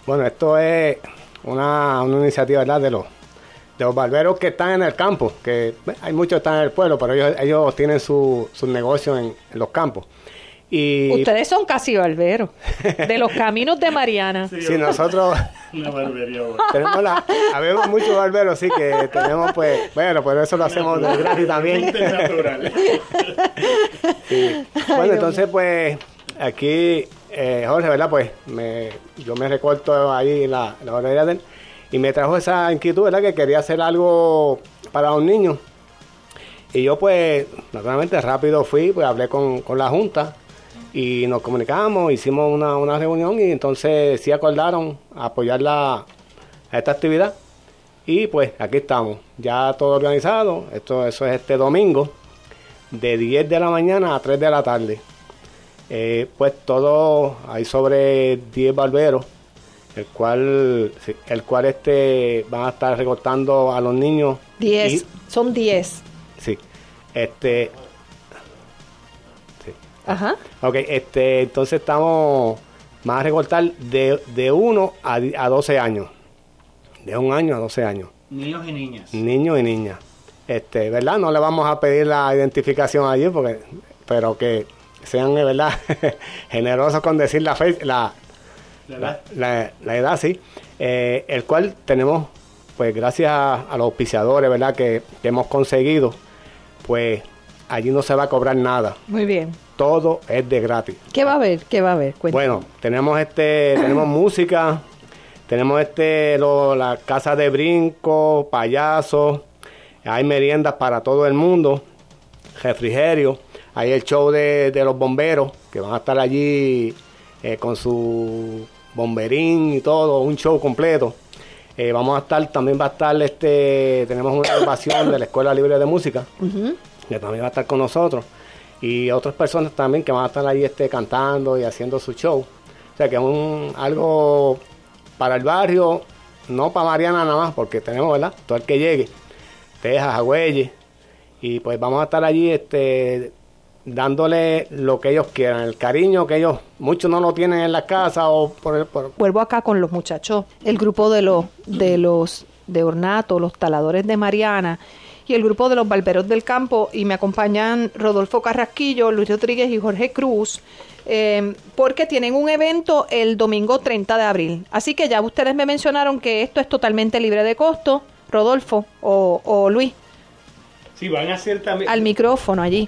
Bueno, esto es una iniciativa, ¿verdad?, de los barberos que están en el campo, que hay muchos que están en el pueblo, pero ellos tienen sus negocios en los campos. Y ustedes son casi barberos, de los caminos de Mariana. Sí, nosotros una barbería. habemos muchos barberos, sí, que tenemos, pues, bueno, por eso lo hacemos de gratis también. Sí. Bueno, entonces, pues, aquí, Jorge, ¿verdad? Pues, yo me recorto ahí la barbería de él, y me trajo esa inquietud, ¿verdad?, que quería hacer algo para los niños. Y yo, pues, naturalmente rápido fui, pues, hablé con la Junta, y nos comunicamos, hicimos una reunión, y entonces sí acordaron apoyar a esta actividad. Y pues aquí estamos, ya todo organizado. Eso es este domingo, de 10 de la mañana a 3 de la tarde. Pues todo, hay sobre 10 barberos, el cual van a estar recortando a los niños. 10, son 10. Sí, Ajá. Ok, entonces van a recortar de 1 a 12 años. De 1 año a 12 años. Niños y niñas. Niños y niñas. ¿Verdad? No le vamos a pedir la identificación allí, pero que sean, ¿verdad?, generosos con decir la edad, sí. El cual tenemos, pues, gracias a los auspiciadores, ¿verdad?, que hemos conseguido, pues, allí no se va a cobrar nada. Muy bien. Todo es de gratis. ¿Qué va a haber? Cuéntame. Bueno, tenemos música, tenemos la casa de brinco, payasos, hay meriendas para todo el mundo, refrigerio, hay el show de los bomberos, que van a estar allí con su bomberín y todo, un show completo. También va a estar tenemos una grabación de la Escuela Libre de Música, que también va a estar con nosotros. Y otras personas también que van a estar ahí cantando y haciendo su show. O sea que es algo para el barrio, no para Mariana nada más, porque tenemos, ¿verdad?, todo el que llegue, Texas, Agüeyes, y pues vamos a estar allí dándole lo que ellos quieran, el cariño que muchos no lo tienen en la casa o Vuelvo acá con los muchachos, el grupo de Ornato, los taladores de Mariana, y el grupo de los barberos del campo, y me acompañan Rodolfo Carrasquillo, Luis Rodríguez y Jorge Cruz, porque tienen un evento el domingo 30 de abril. Así que ya ustedes me mencionaron que esto es totalmente libre de costo, Rodolfo o Luis. Sí, van a hacer también... Al micrófono allí.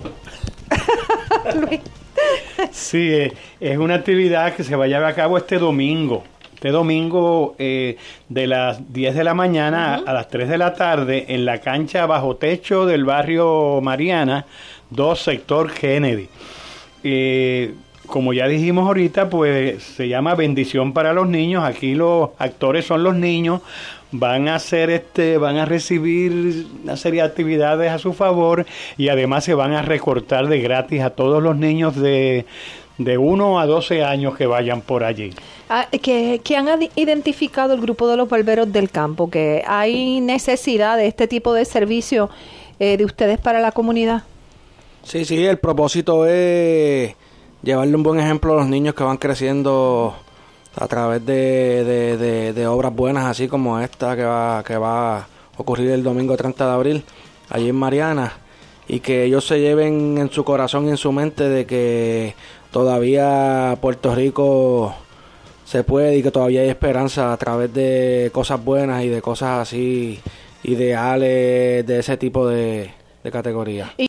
Luis. Sí, es una actividad que se va a llevar a cabo este domingo. De las 10 de la mañana a las 3 de la tarde en la cancha bajo techo del barrio Mariana, 2 sector Kennedy. Como ya dijimos ahorita, pues se llama Bendición para los Niños. Aquí los actores son los niños. Van a recibir una serie de actividades a su favor, y además se van a recortar de gratis a todos los niños de 1 a 12 años que vayan por allí. Que han identificado el grupo de los barberos del campo, que hay necesidad de este tipo de servicio de ustedes para la comunidad. Sí, el propósito es llevarle un buen ejemplo a los niños que van creciendo a través de obras buenas, así como esta que va a ocurrir el domingo 30 de abril allí en Mariana, y que ellos se lleven en su corazón y en su mente de que todavía Puerto Rico se puede y que todavía hay esperanza a través de cosas buenas y de cosas así ideales de ese tipo de categoría.